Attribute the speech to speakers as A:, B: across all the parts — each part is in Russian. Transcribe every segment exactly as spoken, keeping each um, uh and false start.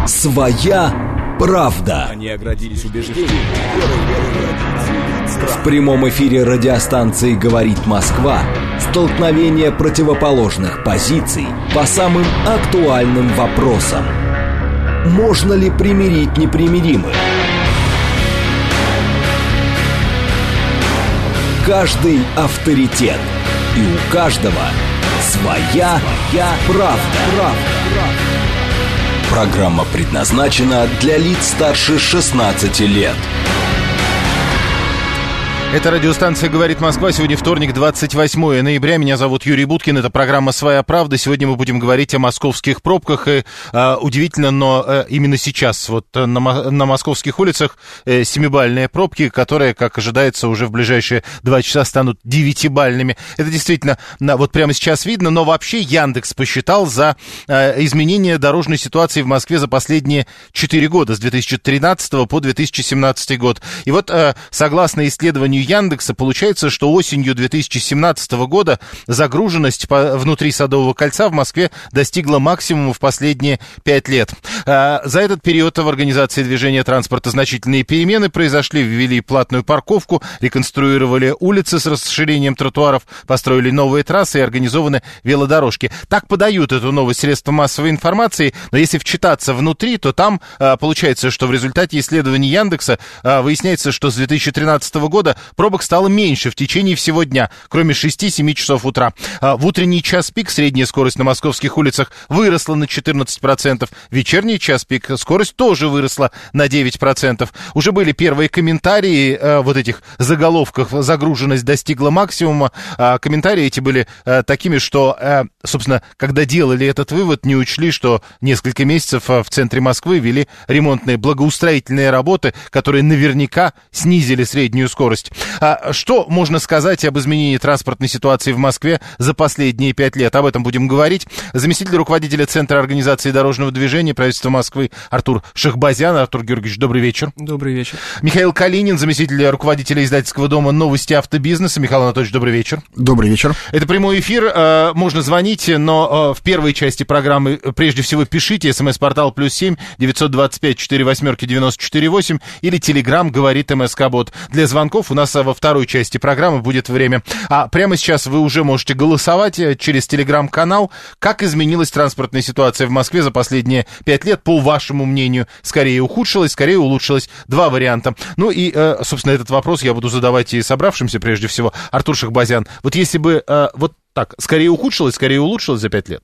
A: Своя правда.
B: Они оградились убеждением.
A: В прямом эфире радиостанции «Говорит Москва» столкновение противоположных позиций по самым актуальным вопросам. Можно ли примирить непримиримых? Каждый авторитет. И у каждого своя, своя правда. правда. Программа предназначена для лиц старше шестнадцати лет.
C: Это радиостанция «Говорит Москва». Сегодня вторник, двадцать восьмое ноября. Меня зовут Юрий Буткин. Это программа «Своя правда». Сегодня мы будем говорить о московских пробках. И э, удивительно, но э, именно сейчас вот на, на московских улицах э, семибальные пробки, которые, как ожидается, уже в ближайшие два часа станут девятибальными. Это действительно на, вот прямо сейчас видно. Но вообще Яндекс посчитал за э, изменение дорожной ситуации в Москве за последние четыре года, с две тысячи тринадцатого по две тысячи семнадцатый год. И вот э, согласно исследованию Яндекса, получается, что осенью две тысячи семнадцатого года загруженность по, внутри Садового кольца в Москве достигла максимума в последние пять лет. А, за этот период в организации движения транспорта значительные перемены произошли. Ввели платную парковку, реконструировали улицы с расширением тротуаров, построили новые трассы и организованы велодорожки. Так подают эту новость средства массовой информации, но если вчитаться внутри, то там а, получается, что в результате исследований Яндекса а, выясняется, что с две тысячи тринадцатого года пробок стало меньше в течение всего дня, кроме шести-семи часов утра. В утренний час пик средняя скорость на московских улицах выросла на четырнадцать процентов. В вечерний час пик скорость тоже выросла на девять процентов. Уже были первые комментарии э, вот этих заголовках «Загруженность достигла максимума». А комментарии эти были э, такими, что, э, собственно, когда делали этот вывод, не учли, что несколько месяцев в центре Москвы вели ремонтные благоустроительные работы, которые наверняка снизили среднюю скорость. А что можно сказать об изменении транспортной ситуации в Москве за последние пять лет? Об этом будем говорить. Заместитель руководителя Центра организации дорожного движения правительства Москвы Артур Шахбазян. Артур Георгиевич, добрый вечер.
D: Добрый вечер.
C: Михаил Калинин, заместитель руководителя издательского дома «Новости автобизнеса». Михаил Анатольевич, добрый вечер.
E: Добрый вечер.
C: Это прямой эфир. Можно звонить, но в первой части программы прежде всего пишите. СМС-портал плюс семь девятьсот двадцать пять четыре восьмерки девяносто четыре восемь или Телеграм говорит МСК-бот. Для звонков у нас во второй части программы будет время. А прямо сейчас вы уже можете голосовать через Телеграм-канал. Как изменилась транспортная ситуация в Москве за последние пять лет, по вашему мнению? Скорее ухудшилась, скорее улучшилась? Два варианта. Ну и, собственно, этот вопрос я буду задавать и собравшимся прежде всего. Артур Шахбазян, вот если бы вот так, скорее ухудшилась, скорее улучшилась за пять лет?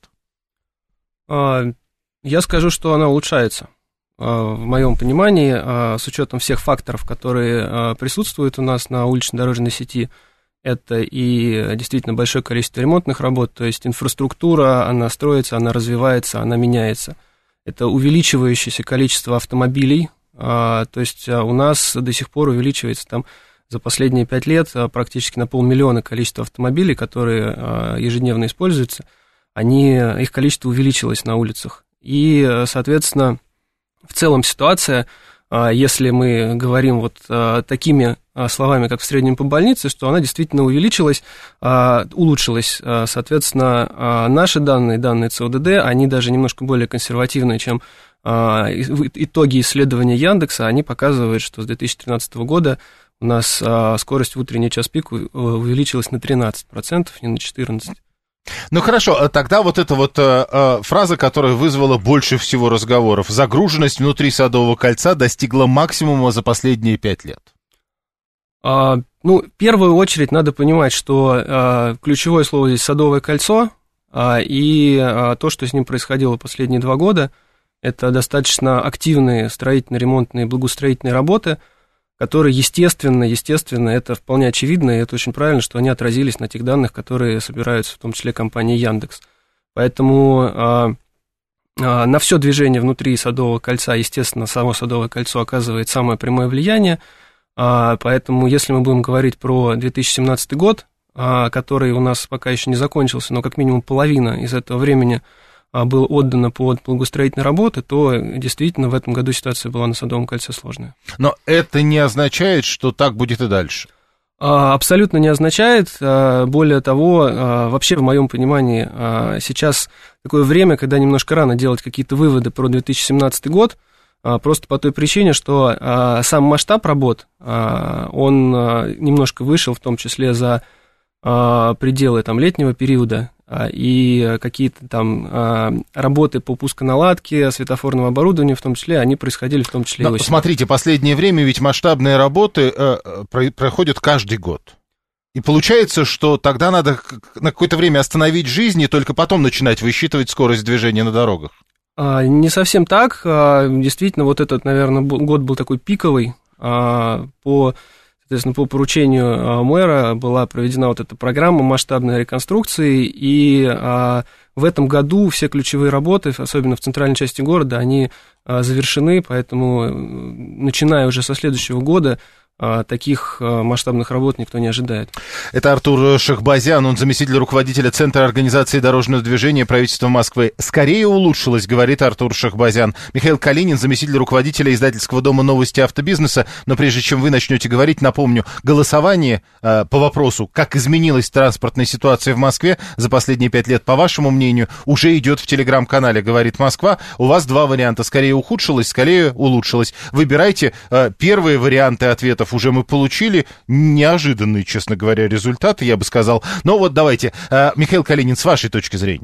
D: Я скажу, что она улучшается. В моем понимании, с учетом всех факторов, которые присутствуют у нас на улично-дорожной сети, это и действительно большое количество ремонтных работ, то есть инфраструктура, она строится, она развивается, она меняется. Это увеличивающееся количество автомобилей, то есть у нас до сих пор увеличивается там за последние пять лет практически на полмиллиона количество автомобилей, которые ежедневно используются, они, их количество увеличилось на улицах. И, соответственно, в целом ситуация, если мы говорим вот такими словами, как в среднем по больнице, что она действительно увеличилась, улучшилась. Соответственно, наши данные, данные ЦОДД, они даже немножко более консервативные, чем итоги исследования Яндекса. Они показывают, что с две тысячи тринадцатого года у нас скорость в утренний час пик увеличилась на тринадцать процентов, не на четырнадцать процентов.
C: Ну хорошо, тогда вот эта вот э, фраза, которая вызвала больше всего разговоров. Загруженность внутри Садового кольца достигла максимума за последние пять лет.
D: А, ну, в первую очередь надо понимать, что а, ключевое слово здесь Садовое кольцо, а, и а, то, что с ним происходило последние два года, это достаточно активные строительно-ремонтные благоустроительные работы, которые, естественно, естественно, это вполне очевидно, и это очень правильно, что они отразились на тех данных, которые собираются, в том числе, компанией Яндекс. Поэтому а, а, на все движение внутри Садового кольца, естественно, само Садовое кольцо оказывает самое прямое влияние, а, поэтому, если мы будем говорить про две тысячи семнадцатый год, а, который у нас пока еще не закончился, но как минимум половина из этого времени было отдано под благоустроительные работы, то действительно в этом году ситуация была на Садовом кольце сложная.
C: Но это не означает, что так будет и дальше.
D: Абсолютно не означает. Более того, вообще в моем понимании сейчас такое время, когда немножко рано делать какие-то выводы про две тысячи семнадцатый год, просто по той причине, что сам масштаб работ, он немножко вышел, в том числе за пределы там, летнего периода, и какие-то там работы по пусконаладке светофорного оборудования, в том числе, они происходили в том числе
C: Но,
D: и осенью.
C: Смотрите, последнее время ведь масштабные работы э, про- проходят каждый год. И получается, что тогда надо на какое-то время остановить жизнь и только потом начинать высчитывать скорость движения на дорогах.
D: Не совсем так. Действительно, вот этот, наверное, год был такой пиковый. По... Соответственно, по поручению мэра была проведена вот эта программа масштабной реконструкции, и а, в этом году все ключевые работы, особенно в центральной части города, они а, завершены, поэтому, начиная уже со следующего года, а, таких а, масштабных работ никто не ожидает.
C: Это Артур Шахбазян, он заместитель руководителя Центра организации дорожного движения правительства Москвы. Скорее улучшилось, говорит Артур Шахбазян. Михаил Калинин, заместитель руководителя издательского дома «Новости автобизнеса». Но прежде чем вы начнете говорить, напомню, голосование э, по вопросу, как изменилась транспортная ситуация в Москве за последние пять лет, по вашему мнению, уже идет в телеграм-канале «Говорит Москва». У вас два варианта. Скорее ухудшилось, скорее улучшилось. Выбирайте. Э, первые варианты ответов уже мы получили. Неожиданные, честно говоря, результаты, я бы сказал. Но вот давайте, э, Михаил Калинин, с вашей точки зрения.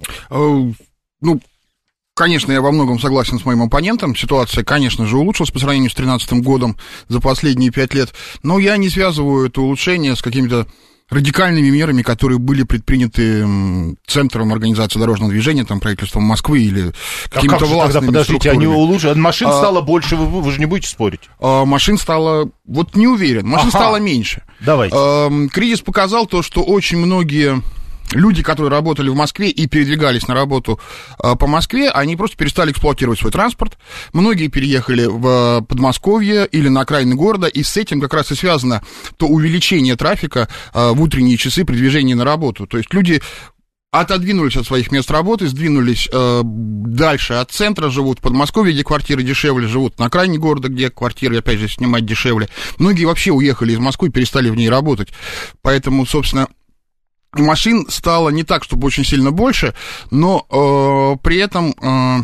B: Ну, конечно, я во многом согласен с моим оппонентом. Ситуация, конечно же, улучшилась по сравнению с две тысячи тринадцатым годом за последние пять лет. Но я не связываю это улучшение с какими-то радикальными мерами, которые были предприняты Центром организации дорожного движения, там, правительством Москвы или какими-то
C: а
B: властными
C: тогда, подождите,
B: структурами.
C: они улучшили? Машин
B: а,
C: стало больше, вы, вы же не будете спорить?
B: А, машин стало... Вот не уверен, машин
C: Ага.
B: стало меньше.
C: Давайте.
B: А, кризис показал то, что очень многие... Люди, которые работали в Москве и передвигались на работу э, по Москве, они просто перестали эксплуатировать свой транспорт. Многие переехали в Подмосковье или на окраины города, и с этим как раз и связано то увеличение трафика э, в утренние часы при движении на работу. То есть люди отодвинулись от своих мест работы, сдвинулись э, дальше от центра, живут в Подмосковье, где квартиры дешевле, живут на окраине города, где квартиры, опять же, снимать дешевле. Многие вообще уехали из Москвы и перестали в ней работать. Поэтому, собственно... Машин стало не так, чтобы очень сильно больше, но э, при этом э,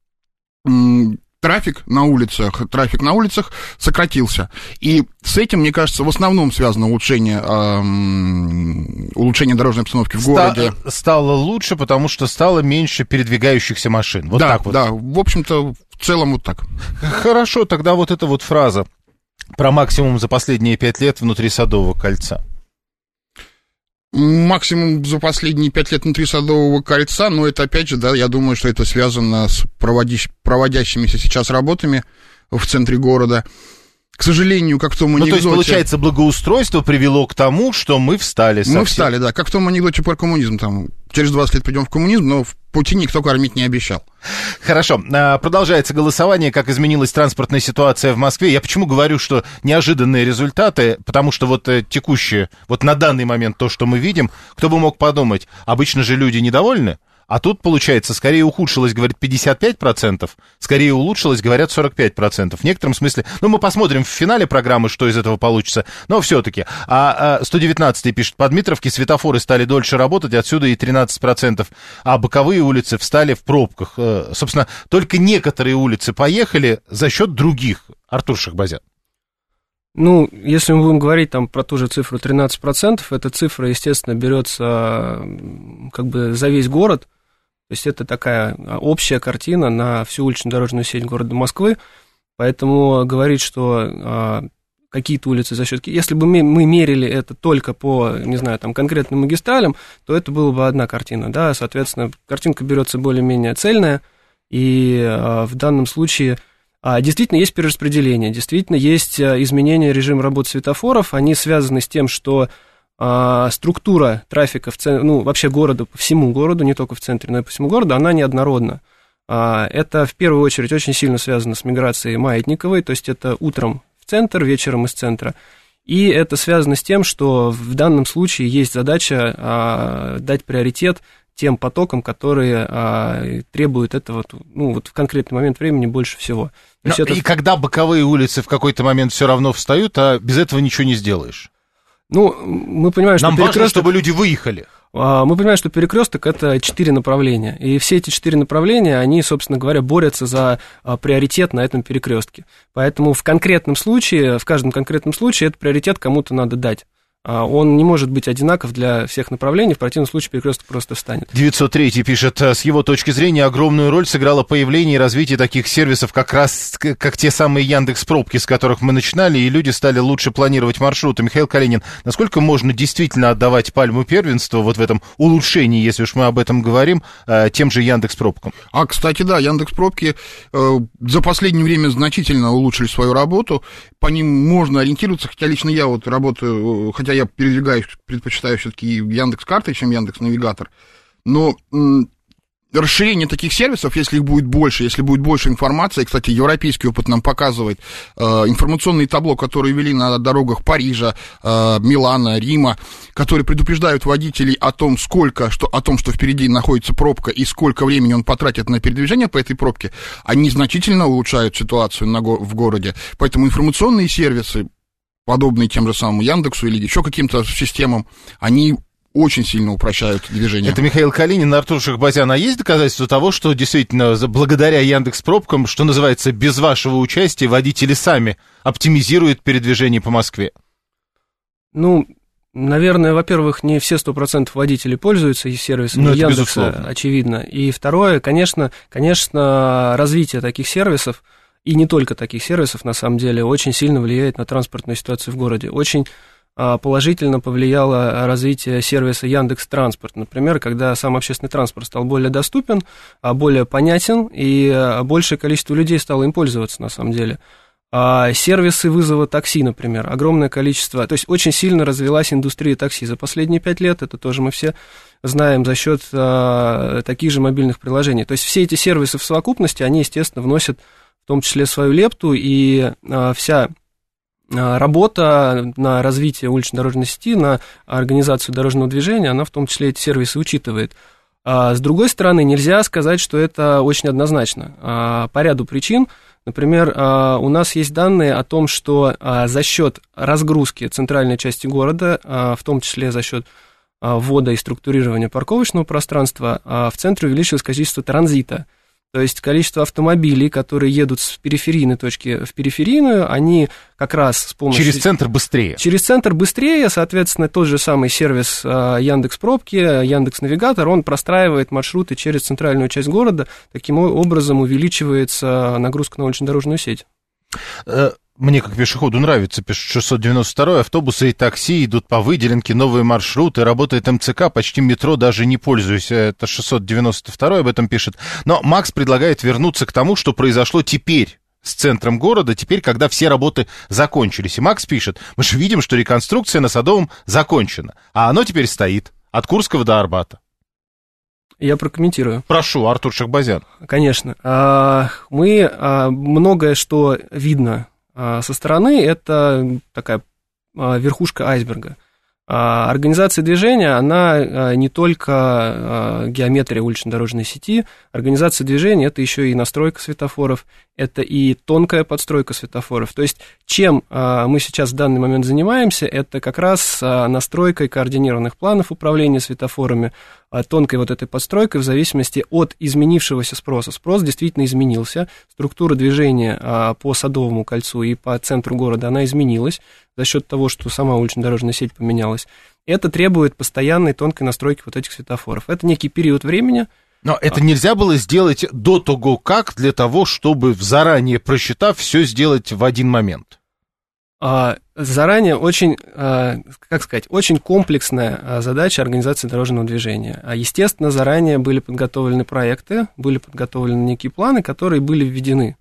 B: э, трафик на улицах, трафик на улицах сократился. И с этим, мне кажется, в основном связано улучшение, э, улучшение дорожной обстановки в
C: Ста-
B: городе.
C: Стало лучше, потому что стало меньше передвигающихся машин. Вот
B: да,
C: так вот.
B: Да, в общем-то, в целом вот так.
C: Хорошо, тогда вот эта вот фраза про максимум за последние пять лет внутри Садового кольца.
B: Максимум за последние пять лет внутри Садового кольца, но это, опять же, да, я думаю, что это связано с проводящ... проводящимися сейчас работами в центре города. К сожалению, как в том анекдоте...
C: Ну, то есть, получается, благоустройство привело к тому, что мы встали совсем.
B: Мы встали, да, как в том анекдоте про коммунизм, там, через двадцать лет придем в коммунизм, но в пути никто кормить не обещал.
C: Хорошо, продолжается голосование, как изменилась транспортная ситуация в Москве. Я почему говорю, что неожиданные результаты, потому что вот текущие, вот на данный момент то, что мы видим, кто бы мог подумать, обычно же люди недовольны, а тут, получается, скорее ухудшилось, говорит, пятьдесят пять процентов, скорее улучшилось, говорят, сорок пять процентов. В некотором смысле, ну, мы посмотрим в финале программы, что из этого получится, но все-таки. А, а сто девятнадцатый пишет, по Дмитровке светофоры стали дольше работать, отсюда и тринадцать процентов, а боковые улицы встали в пробках. Собственно, только некоторые улицы поехали за счет других. Артур Шахбазян.
D: Ну, если мы будем говорить там про ту же цифру тринадцать процентов, эта цифра, естественно, берется как бы за весь город. То есть это такая общая картина на всю улично-дорожную сеть города Москвы, поэтому говорить, что а, какие-то улицы за счет... Если бы мы, мы мерили это только по, не знаю, там, конкретным магистралям, то это была бы одна картина, да, соответственно, картинка берется более-менее цельная, и а, в данном случае а, действительно есть перераспределение, действительно есть изменение режима работы светофоров, они связаны с тем, что структура трафика в центре, ну, вообще города, по всему городу, не только в центре, но и по всему городу, она неоднородна. Это в первую очередь очень сильно связано с миграцией маятниковой, то есть это утром в центр, вечером из центра. И это связано с тем, что в данном случае есть задача дать приоритет тем потокам, которые требуют этого, ну, вот в конкретный момент времени больше всего.
C: Но,
D: это...
C: И когда боковые улицы в какой-то момент все равно встают, а без этого ничего не сделаешь.
D: Ну, мы понимаем, что
C: Нам важно,
D: перекресток...
C: чтобы люди выехали.
D: Мы понимаем, что перекресток — это четыре направления, и все эти четыре направления, они, собственно говоря, борются за приоритет на этом перекрестке. Поэтому в конкретном случае, в каждом конкретном случае этот приоритет кому-то надо дать. Он не может быть одинаков для всех направлений, в противном случае перекресток просто встанет.
C: девятьсот третий пишет, с его точки зрения огромную роль сыграло появление и развитие таких сервисов, как раз как те самые Яндекс.Пробки, с которых мы начинали, и люди стали лучше планировать маршруты. Михаил Калинин, насколько можно действительно отдавать пальму первенства вот в этом улучшении, если уж мы об этом говорим, тем же Яндекс.Пробкам?
B: А, кстати, да, Яндекс.Пробки э, за последнее время значительно улучшили свою работу, по ним можно ориентироваться, хотя лично я вот работаю, хотя я передвигаюсь, предпочитаю все-таки Яндекс.Карты, чем Яндекс.Навигатор, но м, расширение таких сервисов, если их будет больше, если будет больше информации, кстати, европейский опыт нам показывает, э, информационные табло, которые вели на дорогах Парижа, э, Милана, Рима, которые предупреждают водителей о том, сколько, что, о том, что впереди находится пробка и сколько времени он потратит на передвижение по этой пробке, они значительно улучшают ситуацию на, в городе, поэтому информационные сервисы, подобные тем же самым Яндексу или еще каким-то системам, они очень сильно упрощают движение.
C: Это Михаил Калинин, Артур Шахбазян. А есть доказательства того, что действительно благодаря Яндекс.Пробкам, что называется, без вашего участия водители сами оптимизируют передвижение по Москве?
D: Ну, наверное, во-первых, не все сто процентов водителей пользуются и сервисами
C: ну,
D: Яндекса,
C: безусловно.
D: Очевидно. И второе, конечно, конечно, развитие таких сервисов, и не только таких сервисов, на самом деле, очень сильно влияет на транспортную ситуацию в городе. Очень а, положительно повлияло развитие сервиса Яндекс.Транспорт. Например, когда сам общественный транспорт стал более доступен, а, более понятен, и а, большее количество людей стало им пользоваться, на самом деле. А, сервисы вызова такси, например, огромное количество, то есть очень сильно развилась индустрия такси за последние пять лет, это тоже мы все знаем за счет а, таких же мобильных приложений. То есть все эти сервисы в совокупности, они, естественно, вносят в том числе свою лепту, и а, вся а, работа на развитие улично-дорожной сети, на организацию дорожного движения, она в том числе эти сервисы учитывает. А, с другой стороны, нельзя сказать, что это очень однозначно. А, по ряду причин, например, а, у нас есть данные о том, что а, за счет разгрузки центральной части города, а, в том числе за счет а, ввода и структурирования парковочного пространства, а, в центре увеличилось количество транзита. То есть количество автомобилей, которые едут с периферийной точки в периферийную, они как раз с помощью...
C: Через центр быстрее.
D: Через центр быстрее, соответственно, тот же самый сервис Яндекс.Пробки, Яндекс.Навигатор, он простраивает маршруты через центральную часть города, таким образом увеличивается нагрузка на улично-дорожную сеть.
C: Мне, как пешеходу, нравится, пишет шестьсот девяносто второй, автобусы и такси идут по выделенке, новые маршруты, работает МЦК, почти метро даже не пользуюсь. Это шестьсот девяносто второй об этом пишет. Но Макс предлагает вернуться к тому, что произошло теперь с центром города, теперь, когда все работы закончились. И Макс пишет, мы же видим, что реконструкция на Садовом закончена, а оно теперь стоит от Курского до Арбата.
D: Я прокомментирую.
C: Прошу, Артур Шахбазян.
D: Конечно. Мы многое, что видно со стороны, это такая верхушка айсберга. Организация движения, она не только геометрия улично-дорожной сети, организация движения — это еще и настройка светофоров, это и тонкая подстройка светофоров. То есть чем мы сейчас в данный момент занимаемся, это как раз настройкой координированных планов управления светофорами, тонкой вот этой подстройкой в зависимости от изменившегося спроса. Спрос действительно изменился, структура движения по Садовому кольцу и по центру города, она изменилась за счет того, что сама улично-дорожная сеть поменялась. Это требует постоянной тонкой настройки вот этих светофоров. Это некий период времени.
C: Но это нельзя было сделать до того, как, для того, чтобы, заранее просчитав, все сделать в один момент?
D: Заранее очень, как сказать, очень комплексная задача организации дорожного движения. Естественно, заранее были подготовлены проекты, были подготовлены некие планы, которые были введены.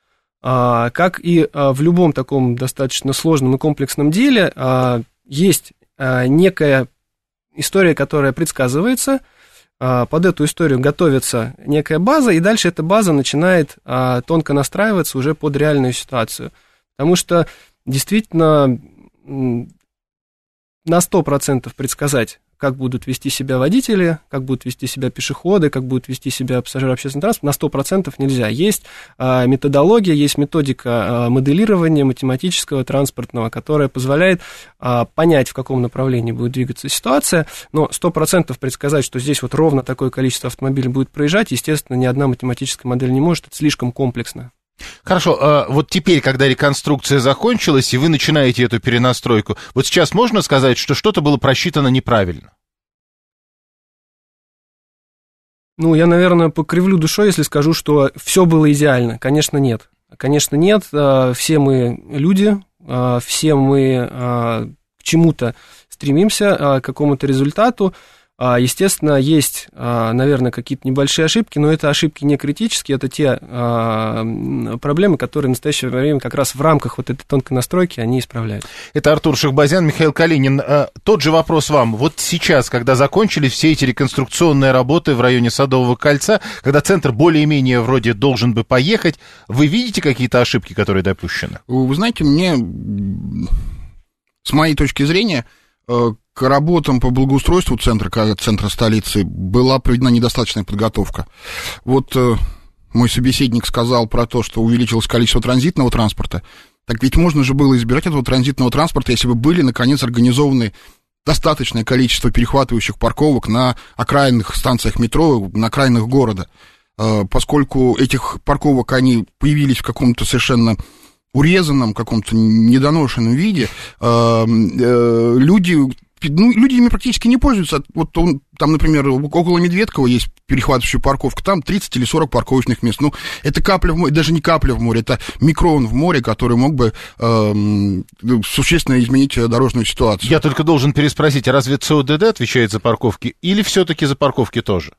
D: Как и в любом таком достаточно сложном и комплексном деле, есть некая история, которая предсказывается, под эту историю готовится некая база, и дальше эта база начинает тонко настраиваться уже под реальную ситуацию. Потому что действительно на сто процентов предсказать как будут вести себя водители, как будут вести себя пешеходы, как будут вести себя пассажиры общественного транспорта, на сто процентов нельзя. Есть а, методология, есть методика а, моделирования математического транспортного, которая позволяет а, понять, в каком направлении будет двигаться ситуация, но сто процентов предсказать, что здесь вот ровно такое количество автомобилей будет проезжать, естественно, ни одна математическая модель не может, это слишком комплексно.
C: Хорошо, вот теперь, когда реконструкция закончилась, и вы начинаете эту перенастройку, вот сейчас можно сказать, что что-то было просчитано неправильно?
D: Ну, я, наверное, покривлю душой, если скажу, что все было идеально. Конечно, нет. Конечно, нет. Все мы люди, все мы к чему-то стремимся, к какому-то результату. Естественно, есть, наверное, какие-то небольшие ошибки, но это ошибки не критические, это те проблемы, которые в настоящее время как раз в рамках вот этой тонкой настройки они исправляют.
C: Это Артур Шахбазян, Михаил Калинин. Тот же вопрос вам. Вот сейчас, когда закончились все эти реконструкционные работы в районе Садового кольца, когда центр более-менее вроде должен бы поехать, вы видите какие-то ошибки, которые допущены?
B: Вы знаете, мне, с моей точки зрения, к работам по благоустройству центра, центра столицы была проведена недостаточная подготовка. Вот э, мой собеседник сказал про то, что увеличилось количество транзитного транспорта. Так ведь можно же было избирать этого транзитного транспорта, если бы были, наконец, организованы достаточное количество перехватывающих парковок на окраинных станциях метро, на окраинах города. Э, поскольку этих парковок, они появились в каком-то совершенно урезанном, каком-то недоношенном виде, э, э, люди... Ну, люди ими практически не пользуются. Вот он, там, например, около Медведкова есть перехватывающая парковка, там тридцать или сорок парковочных мест. Ну, это капля в море, даже не капля в море, это микрон в море, который мог бы э, существенно изменить дорожную ситуацию.
C: Я только должен переспросить, а разве ЦОДД отвечает за парковки или все-таки за парковки тоже?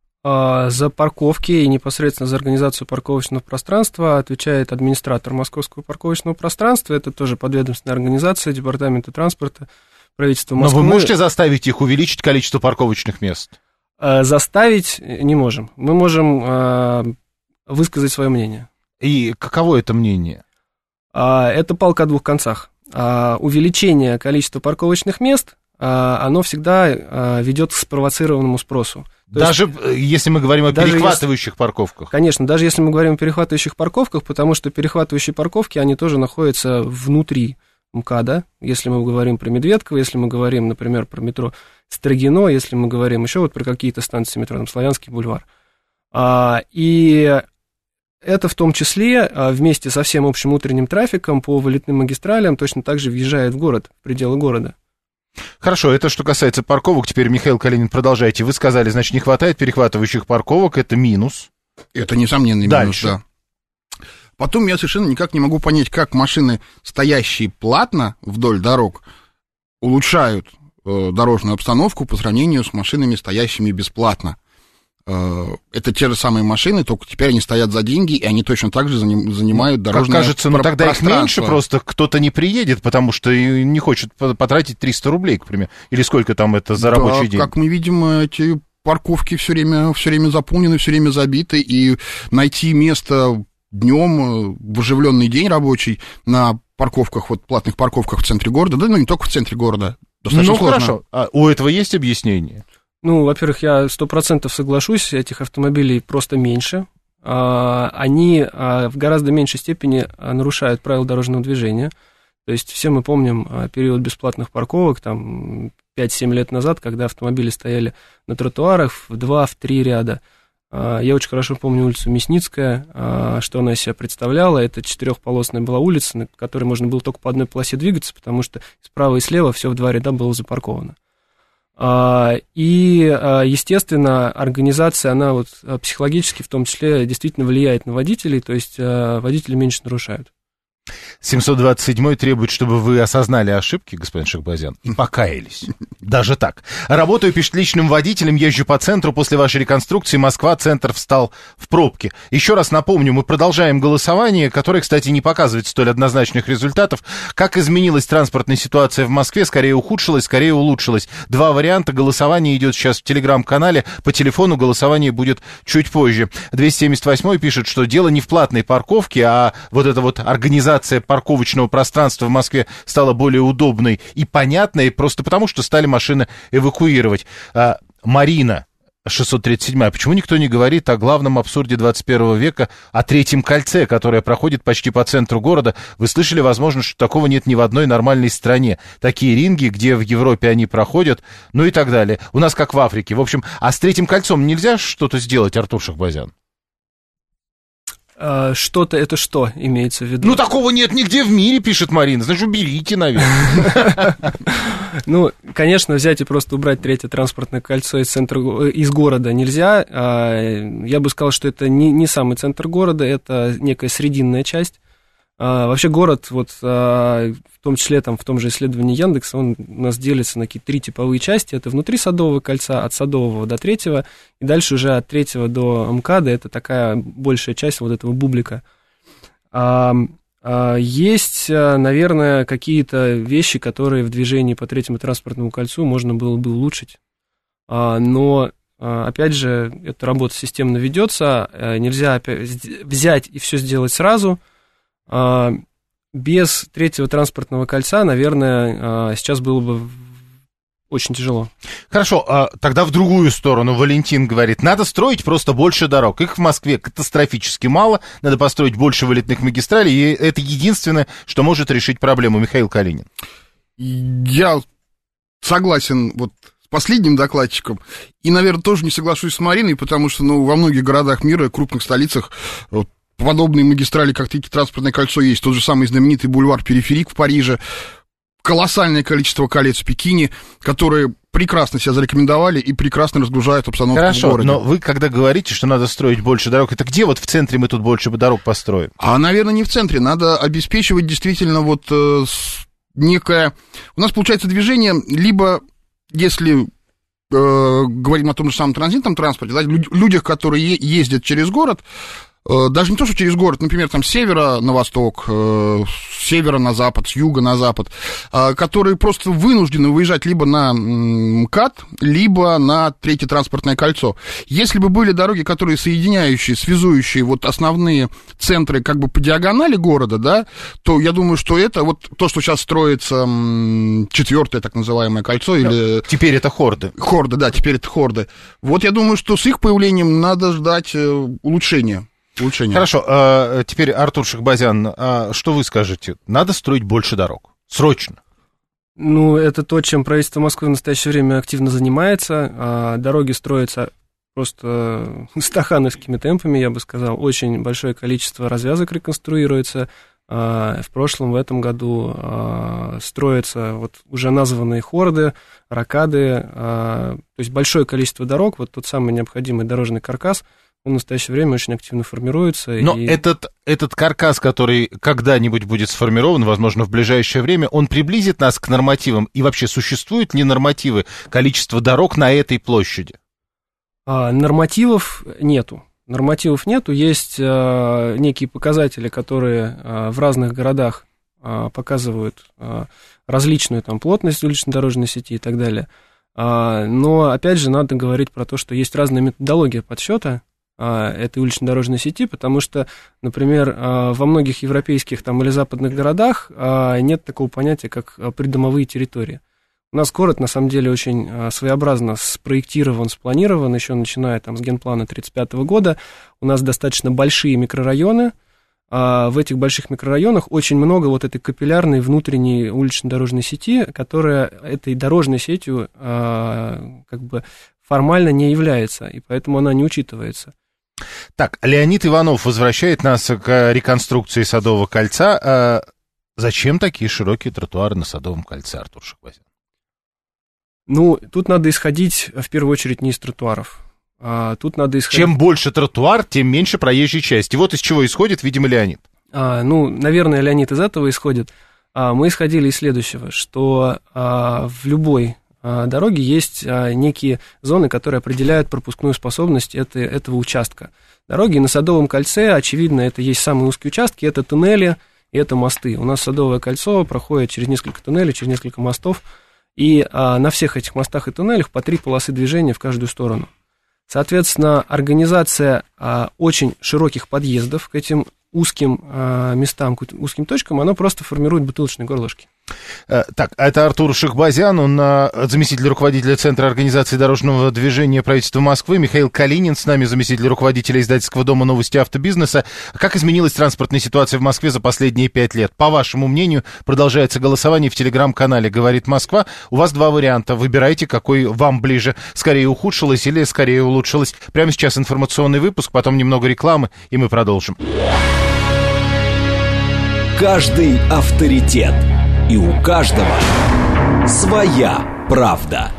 D: За парковки и непосредственно за организацию парковочного пространства отвечает администратор Московского парковочного пространства. Это тоже подведомственная организация Департамента транспорта правительства Москвы.
C: Но вы можете заставить их увеличить количество парковочных мест?
D: Заставить не можем. Мы можем высказать свое мнение.
C: И каково это мнение?
D: Это палка о двух концах. Увеличение количества парковочных мест, оно всегда ведет к спровоцированному спросу. То
C: даже
D: есть,
C: если мы говорим о перехватывающих если, парковках?
D: Конечно, даже если мы говорим о перехватывающих парковках, потому что перехватывающие парковки, они тоже находятся внутри МКАДа, если мы говорим про Медведково, если мы говорим, например, про метро Строгино, если мы говорим еще вот про какие-то станции метро, там, Славянский бульвар. А, и это в том числе а, вместе со всем общим утренним трафиком по вылетным магистралям точно так же въезжает в город, в пределы города.
C: Хорошо, это что касается парковок. Теперь, Михаил Калинин, продолжайте. Вы сказали, значит, не хватает перехватывающих парковок, это минус.
B: Это несомненный минус, Дальше. да. Потом я совершенно никак не могу понять, как машины, стоящие платно вдоль дорог, улучшают э, дорожную обстановку по сравнению с машинами, стоящими бесплатно. Э, это те же самые машины, только теперь они стоят за деньги, и они точно так же заним, занимают дорожное
C: пространство. Как кажется, ну тогда их меньше, просто кто-то не приедет, потому что не хочет потратить триста рублей, к примеру. Или сколько там это за рабочий
B: да,
C: день?
B: Как мы видим, эти парковки все время, все время заполнены, все время забиты, и найти место днем в оживленный день рабочий на парковках, вот платных парковках в центре города, да, ну не только в центре города, достаточно
C: ну,
B: сложно.
C: Хорошо, а у этого есть объяснение?
D: Ну, во-первых, я сто процентов соглашусь, этих автомобилей просто меньше, они в гораздо меньшей степени нарушают правила дорожного движения, то есть все мы помним период бесплатных парковок, там, пять-семь лет назад, когда автомобили стояли на тротуарах в два-три ряда. Я очень хорошо помню улицу Мясницкая, что она из себя представляла. Это четырехполосная была улица, на которой можно было только по одной полосе двигаться, потому что справа и слева все в два ряда было запарковано. И, естественно, организация, она вот психологически в том числе действительно влияет на водителей, то есть водители меньше нарушают.
C: семьсот двадцать седьмой требует, чтобы вы осознали ошибки, господин Шахбазян, и покаялись. Даже так. Работаю петличным водителем, езжу по центру. После вашей реконструкции Москва-центр встал в пробке. Еще раз напомню, мы продолжаем голосование, которое, кстати, не показывает столь однозначных результатов. Как изменилась транспортная ситуация в Москве? Скорее ухудшилась, скорее улучшилась. Два варианта. Голосование идет сейчас в телеграм-канале. По телефону голосование будет чуть позже. двести семьдесят восьмой пишет, что дело не в платной парковке, а вот эта вот организация организация парковочного пространства в Москве стала более удобной и понятной, просто потому, что стали машины эвакуировать. Марина, шестьсот тридцать седьмая. Почему никто не говорит о главном абсурде двадцать первого века, о Третьем кольце, которое проходит почти по центру города? Вы слышали, возможно, что такого нет ни в одной нормальной стране. Такие ринги, где в Европе они проходят, ну и так далее. У нас как в Африке. В общем, а с Третьим кольцом нельзя что-то сделать, Артур Шахбазян?
D: А, что-то это что имеется в виду?
C: Ну, такого нет нигде в мире, пишет Марина. Значит, уберите, наверное.
D: Ну, конечно, взять и просто убрать Третье транспортное кольцо из центра, из города нельзя. Я бы сказал, что это не, не самый центр города, это некая срединная часть. Вообще город, вот, в том числе там, в том же исследовании Яндекса, он у нас делится на какие-то три типовые части. Это внутри Садового кольца, от Садового до Третьего, и дальше уже от Третьего до МКАДа, это такая большая часть вот этого бублика. Есть, наверное, какие-то вещи, которые в движении по Третьему транспортному кольцу можно было бы улучшить. Но, опять же, эта работа системно ведется, нельзя опять взять и все сделать сразу. Без Третьего транспортного кольца, наверное, сейчас было бы очень тяжело.
C: Хорошо, тогда в другую сторону. Валентин говорит, надо строить просто больше дорог. Их в Москве катастрофически мало, надо построить больше вылетных магистралей, и это единственное, что может решить проблему. Михаил Калинин.
B: Я согласен вот с последним докладчиком, и, наверное, тоже не соглашусь с Мариной, потому что, ну, во многих городах мира, крупных столицах, вот, подобные магистрали, как Третье транспортное кольцо, есть. Тот же самый знаменитый бульвар Периферик в Париже, колоссальное количество колец в Пекине, которые прекрасно себя зарекомендовали и прекрасно разгружают обстановку
C: Хорошо,
B: в городе.
C: Но вы, когда говорите, что надо строить больше дорог, это где вот в центре мы тут больше дорог построим? А,
B: наверное, не в центре. Надо обеспечивать действительно вот э, некое... У нас получается движение, либо, если... говорим о том же самом транзитном транспорте, да, людях, которые ездят через город, даже не то, что через город, например, там с севера на восток, с севера на запад, с юга на запад, которые просто вынуждены выезжать либо на МКАД, либо на Третье транспортное кольцо. Если бы были дороги, которые соединяющие, связующие вот основные центры как бы по диагонали города, да, то я думаю, что это вот то, что сейчас строится четвертое так называемое кольцо, или...
C: Теперь это хорды.
B: Хорды, да, теперь это хорды. Вот я думаю, что с их появлением надо ждать улучшения. Улучшение.
C: Хорошо, а теперь, Артур Шахбазян, а что вы скажете? Надо строить больше дорог. Срочно.
D: Ну, это то, чем правительство Москвы в настоящее время активно занимается. А дороги строятся просто стахановскими темпами, я бы сказал. Очень большое количество развязок реконструируется. А в прошлом, в этом году а, строятся вот уже названные хорды, ракады. А, то есть большое количество дорог, вот тот самый необходимый дорожный каркас, он в настоящее время очень активно формируется.
C: Но
D: и...
C: этот, этот каркас, который когда-нибудь будет сформирован, возможно, в ближайшее время, он приблизит нас к нормативам? И вообще, существуют ли нормативы количества дорог на этой площади?
D: А, нормативов нету. Нормативов нету. Есть а, некие показатели, которые а, в разных городах а, показывают а, различную там плотность улично-дорожной сети и так далее. А, но, опять же, надо говорить про то, что есть разная методология подсчета этой улично-дорожной сети, потому что, например, во многих европейских там, или западных городах нет такого понятия, как придомовые территории. У нас город, на самом деле, очень своеобразно спроектирован, спланирован, еще начиная там, с генплана тридцать пятого года. У нас достаточно большие микрорайоны. В этих больших микрорайонах очень много вот этой капиллярной внутренней улично-дорожной сети, которая этой дорожной сетью как бы формально не является, и поэтому она не учитывается.
C: Так, Леонид Иванов возвращает нас к реконструкции Садового кольца. А зачем такие широкие тротуары на Садовом кольце, Артур Шахбазян?
D: Ну, тут надо исходить, в первую очередь, не из тротуаров. А тут надо исходить...
C: Чем больше тротуар, тем меньше проезжей части. Вот из чего исходит, видимо, Леонид.
D: А, ну, наверное, Леонид из этого исходит. А, мы исходили из следующего, что а, в любой... дороги есть а, некие зоны, которые определяют пропускную способность это, этого участка. Дороги на Садовом кольце, очевидно, это есть самые узкие участки, это туннели и это мосты. У нас Садовое кольцо проходит через несколько туннелей, через несколько мостов, и а, на всех этих мостах и туннелях по три полосы движения в каждую сторону. Соответственно, организация а, очень широких подъездов к этим узким э, местам, узким точкам, оно просто формирует бутылочные горлышки.
C: Так, это Артур Шахбазян, он заместитель руководителя Центра организации дорожного движения правительства Москвы, Михаил Калинин с нами, заместитель руководителя издательского дома «Новости автобизнеса». Как изменилась транспортная ситуация в Москве за последние пять лет? По вашему мнению, продолжается голосование в телеграм-канале «Говорит Москва». У вас два варианта. Выбирайте, какой вам ближе. Скорее ухудшилось или скорее улучшилось. Прямо сейчас информационный выпуск, потом немного рекламы, и мы продолжим.
A: Каждый авторитет. И у каждого своя правда.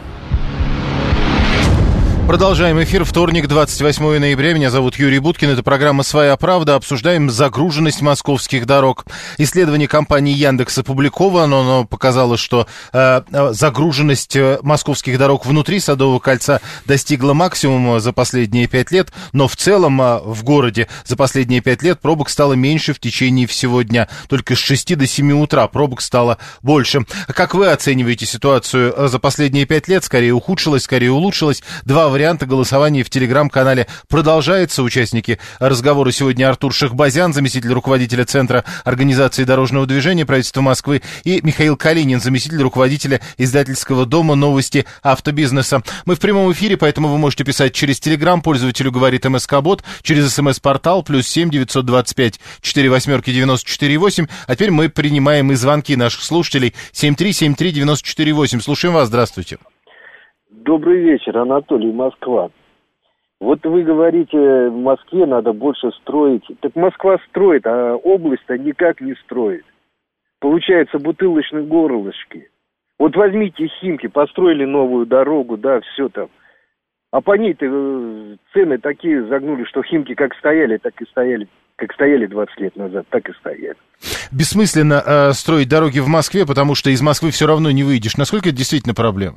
C: Продолжаем эфир. Вторник, двадцать восьмое ноября. Меня зовут Юрий Буткин. Это программа «Своя правда». Обсуждаем загруженность московских дорог. Исследование компании Яндекс опубликовано. Оно показало, что э, загруженность московских дорог внутри Садового кольца достигла максимума за последние пять лет. Но в целом э, в городе за последние пять лет пробок стало меньше в течение всего дня. Только с шести до семи утра пробок стало больше. Как вы оцениваете ситуацию за последние пять лет? Скорее ухудшилась, скорее улучшилась? Два варианта. Варианты голосования в телеграм-канале продолжается. Участники разговора сегодня Артур Шахбазян, заместитель руководителя Центра организации дорожного движения правительства Москвы, и Михаил Калинин, заместитель руководителя издательского дома «Новости автобизнеса». Мы в прямом эфире, поэтому вы можете писать через телеграм, пользователю говорит МСК-бот, через смс-портал плюс семь девятьсот двадцать пять четыре восьмерки девяносто четыре восемь. А теперь мы принимаем и звонки наших слушателей. семь три семь три девяносто четыре восемь. Слушаем вас. Здравствуйте.
E: Добрый вечер, Анатолий, Москва. Вот вы говорите, в Москве надо больше строить. Так Москва строит, а область-то никак не строит. Получается, бутылочные горлышки. Вот возьмите Химки, построили новую дорогу, да, все там. А по ней-то цены такие загнули, что Химки как стояли, так и стояли. Как стояли двадцать лет назад, так и стояли.
C: Бессмысленно э, строить дороги в Москве, потому что из Москвы все равно не выйдешь. Насколько это действительно проблема?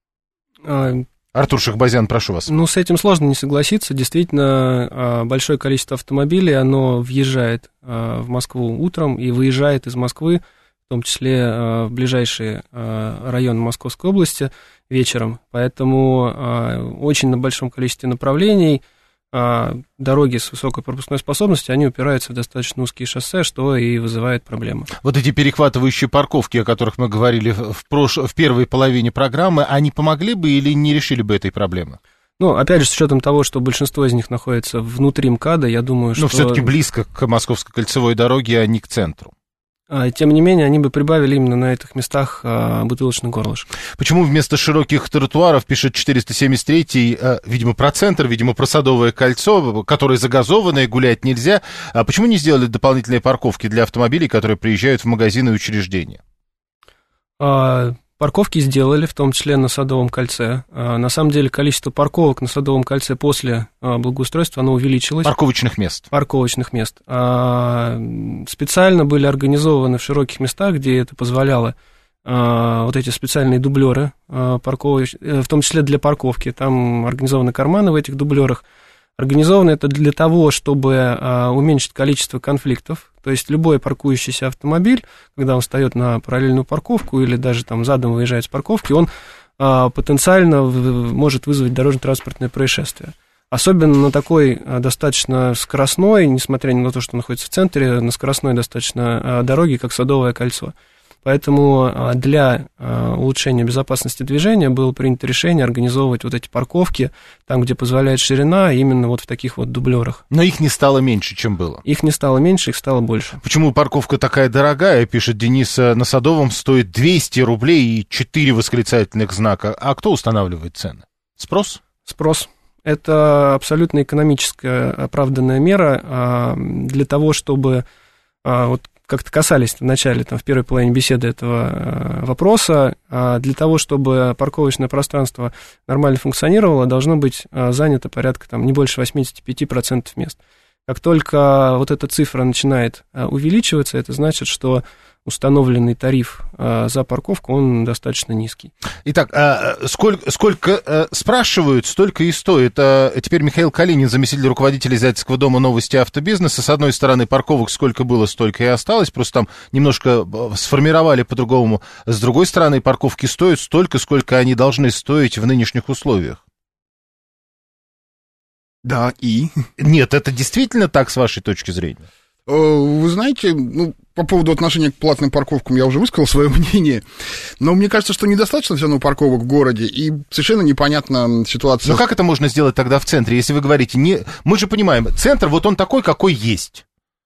C: Артур Шахбазян, прошу вас.
D: Ну, с этим сложно не согласиться. Действительно, большое количество автомобилей, оно въезжает в Москву утром и выезжает из Москвы, в том числе в ближайшие районы Московской области вечером. Поэтому очень на большом количестве направлений дороги с высокой пропускной способностью, они упираются в достаточно узкие шоссе, что и вызывает проблемы.
C: Вот эти перехватывающие парковки, о которых мы говорили в, прош... в первой половине программы, они помогли бы или не решили бы этой проблемы?
D: Ну, опять же, с учетом того, что большинство из них находится внутри МКАДа, я думаю, что...
C: Но все-таки близко к Московской кольцевой дороге, а не к центру.
D: Тем не менее, они бы прибавили именно на этих местах бутылочных горлышек.
C: Почему вместо широких тротуаров, пишет четыреста семьдесят третий, видимо, про центр, видимо, про Садовое кольцо, которое загазованное, гулять нельзя, а почему не сделали дополнительные парковки для автомобилей, которые приезжают в магазины и учреждения?
D: Парковки сделали, в том числе на Садовом кольце. На самом деле, количество парковок на Садовом кольце после благоустройства, оно увеличилось.
C: Парковочных мест.
D: Парковочных мест. Специально были организованы в широких местах, где это позволяло, вот эти специальные дублеры, парковоч... в том числе для парковки. Там организованы карманы в этих дублерах. Организовано это для того, чтобы а, уменьшить количество конфликтов. То есть любой паркующийся автомобиль, когда он встает на параллельную парковку или даже там задом выезжает с парковки, он а, потенциально в, может вызвать дорожно-транспортное происшествие. Особенно на такой а, достаточно скоростной, несмотря на то, что находится в центре, на скоростной достаточно а, дороге, как Садовое кольцо. Поэтому для улучшения безопасности движения было принято решение организовывать вот эти парковки там, где позволяет ширина, именно вот в таких вот дублерах.
C: Но их не стало меньше, чем было.
D: Их не стало меньше, их стало больше.
C: Почему парковка такая дорогая, пишет Денис, на Садовом стоит двести рублей и четыре восклицательных знака. А кто устанавливает цены? Спрос?
D: Спрос. Это абсолютно экономическая оправданная мера для того, чтобы вот как-то касались в начале, там, в первой половине беседы этого вопроса, для того, чтобы парковочное пространство нормально функционировало, должно быть занято порядка там, не больше восемьдесят пять процентов мест. Как только вот эта цифра начинает увеличиваться, это значит, что установленный тариф за парковку, он достаточно низкий.
C: Итак, сколько, сколько спрашивают, столько и стоит. Теперь Михаил Калинин, заместитель руководителя издательского дома «Новости автобизнеса». С одной стороны, парковок сколько было, столько и осталось, просто там немножко сформировали по-другому. С другой стороны, парковки стоят столько, сколько они должны стоить в нынешних условиях.
B: Да, и?
C: Нет, это действительно так, с вашей точки зрения?
B: Вы знаете, ну, по поводу отношения к платным парковкам я уже высказал свое мнение, но мне кажется, что недостаточно все равно парковок в городе, и совершенно непонятна ситуация.
C: Но как это можно сделать тогда в центре, если вы говорите, не... мы же понимаем, центр вот он такой, какой есть.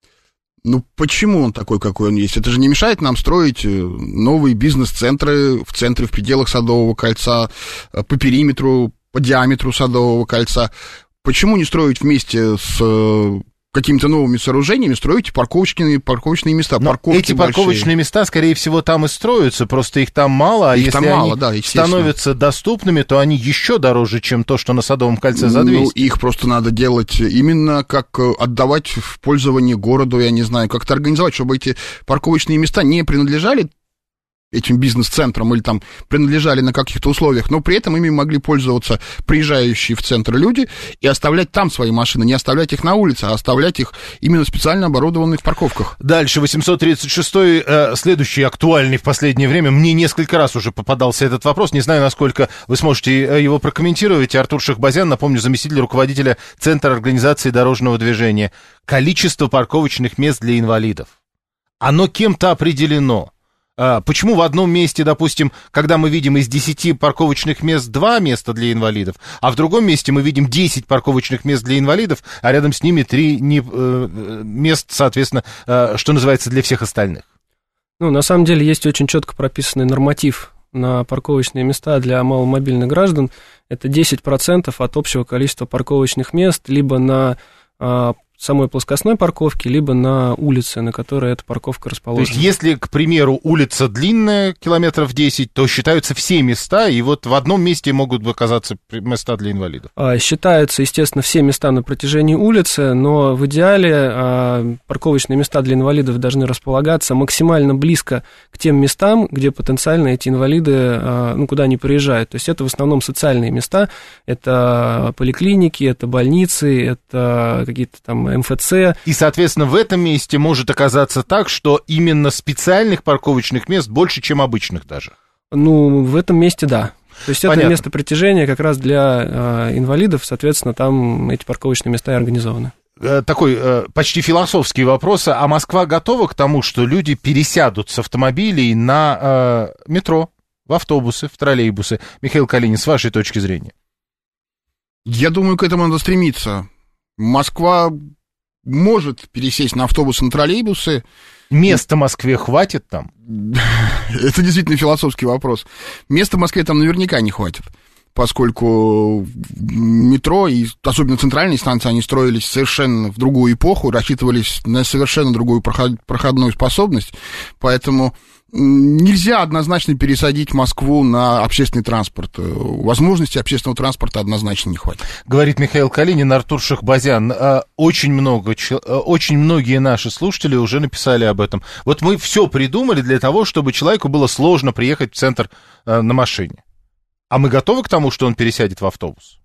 B: Ну, почему он такой, какой он есть? Это же не мешает нам строить новые бизнес-центры в центре, в пределах Садового кольца, по периметру, по диаметру Садового кольца. Почему не строить вместе с какими-то новыми сооружениями, строить парковочные, парковочные места?
C: Парковки эти большие. Парковочные места, скорее всего, там и строятся, просто их там мало, а их если
B: мало,
C: они
B: да,
C: становятся доступными, то они еще дороже, чем то, что на Садовом кольце за двести.
B: Ну, их просто надо делать именно как отдавать в пользование городу, я не знаю, как-то организовать, чтобы эти парковочные места не принадлежали этим бизнес-центрам или там принадлежали на каких-то условиях, но при этом ими могли пользоваться приезжающие в центр люди и оставлять там свои машины, не оставлять их на улице, а оставлять их именно в специально оборудованных парковках.
C: Дальше, восемьсот тридцать шестой, э, следующий актуальный в последнее время. Мне несколько раз уже попадался этот вопрос, не знаю, насколько вы сможете его прокомментировать. Артур Шахбазян, напомню, заместитель руководителя Центра организации дорожного движения. Количество парковочных мест для инвалидов, оно кем-то определено. Почему в одном месте, допустим, когда мы видим из десяти парковочных мест два места для инвалидов, а в другом месте мы видим десять парковочных мест для инвалидов, а рядом с ними три не, э, мест, соответственно, э, что называется, для всех остальных?
D: Ну, на самом деле есть очень четко прописанный норматив на парковочные места для маломобильных граждан. Это десять процентов от общего количества парковочных мест либо на э, самой плоскостной парковки, либо на улице, на которой эта парковка расположена.
C: То есть, если, к примеру, улица длинная, километров десять, то считаются все места, и вот в одном месте могут оказаться места для инвалидов?
D: Считаются, естественно, все места на протяжении улицы, но в идеале парковочные места для инвалидов должны располагаться максимально близко к тем местам, где потенциально эти инвалиды, ну, куда они приезжают. То есть, это в основном социальные места, это поликлиники, это больницы, это какие-то там эм эф цэ.
C: И, соответственно, в этом месте может оказаться так, что именно специальных парковочных мест больше, чем обычных даже.
D: Ну, в этом месте, да. То есть
C: Понятно.
D: Это место притяжения как раз для э, инвалидов, соответственно, там эти парковочные места и организованы.
C: Такой э, почти философский вопрос. А Москва готова к тому, что люди пересядут с автомобилей на э, метро, в автобусы, в троллейбусы? Михаил Калинин, с вашей точки зрения.
B: Я думаю, к этому надо стремиться. Москва может пересесть на автобусы, на троллейбусы.
C: Места Москве хватит там?
B: Это действительно философский вопрос. Места в Москве там наверняка не хватит, поскольку метро, и особенно центральные станции, они строились совершенно в другую эпоху, рассчитывались на совершенно другую проходную способность, поэтому нельзя однозначно пересадить Москву на общественный транспорт. Возможности общественного транспорта однозначно не хватит.
C: Говорит Михаил Калинин, Артур Шахбазян. Очень много, очень многие наши слушатели уже написали об этом. Вот мы все придумали для того, чтобы человеку было сложно приехать в центр на машине. А мы готовы к тому, что он пересядет в автобус?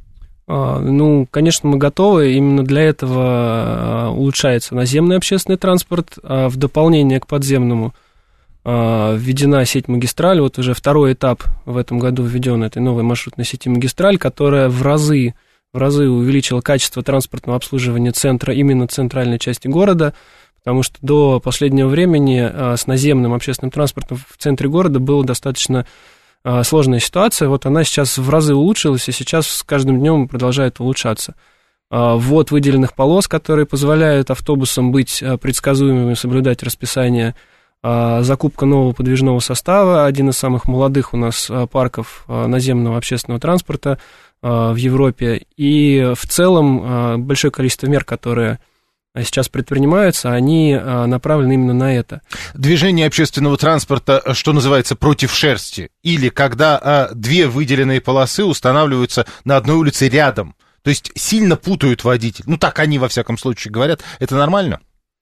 D: Ну, конечно, мы готовы. Именно для этого улучшается наземный общественный транспорт. В дополнение к подземному введена сеть «Магистраль». Вот уже второй этап в этом году введен этой новой маршрутной сети «Магистраль», которая в разы, в разы увеличила качество транспортного обслуживания центра, именно центральной части города, потому что до последнего времени с наземным общественным транспортом в центре города была достаточно сложная ситуация. Вот она сейчас в разы улучшилась, и сейчас с каждым днем продолжает улучшаться. Ввод выделенных полос, которые позволяют автобусам быть предсказуемыми, соблюдать расписание, закупка нового подвижного состава, один из самых молодых у нас парков наземного общественного транспорта в Европе, и в целом большое количество мер, которые сейчас предпринимаются, они направлены именно на это.
C: Движение общественного транспорта, что называется, против шерсти, или когда две выделенные полосы устанавливаются на одной улице рядом, то есть сильно путают водителей, ну так они во всяком случае говорят, это нормально?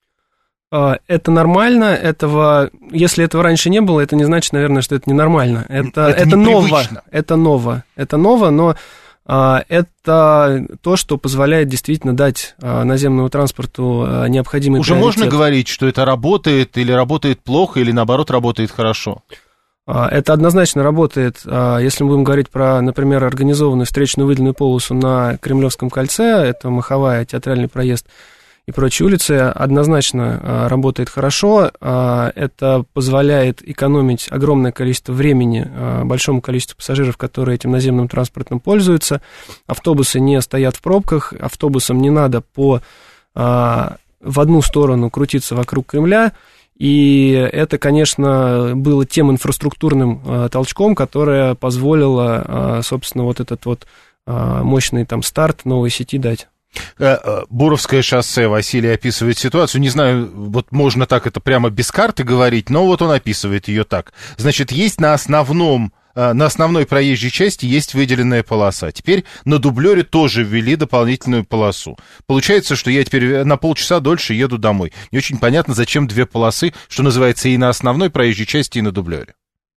D: Это нормально, этого, если этого раньше не было, это не значит, наверное, что это ненормально. Это, это, это ново, это ново, это ново, но а, это то, что позволяет действительно дать а, наземному транспорту а, необходимый
C: Уже
D: приоритет.
C: Можно говорить, что это работает, или работает плохо, или наоборот работает хорошо?
D: А, это однозначно работает. А, если мы будем говорить про, например, организованную встречную выделенную полосу на Кремлевском кольце, это Маховая, театральный проезд, и прочие улицы, однозначно работает хорошо. Это позволяет экономить огромное количество времени большому количеству пассажиров, которые этим наземным транспортом пользуются. Автобусы не стоят в пробках, автобусам не надо по, в одну сторону крутиться вокруг Кремля. И это, конечно, было тем инфраструктурным толчком, которое позволило, собственно, вот этот вот мощный там старт новой сети дать.
C: Буровское шоссе, Василий описывает ситуацию, не знаю, вот можно так это прямо без карты говорить, но вот он описывает ее так. Значит, есть на основном, на основной проезжей части есть выделенная полоса. Теперь на дублере тоже ввели дополнительную полосу. Получается, что я теперь на полчаса дольше еду домой. Не очень понятно, зачем две полосы, что называется, и на основной проезжей части, и на дублере.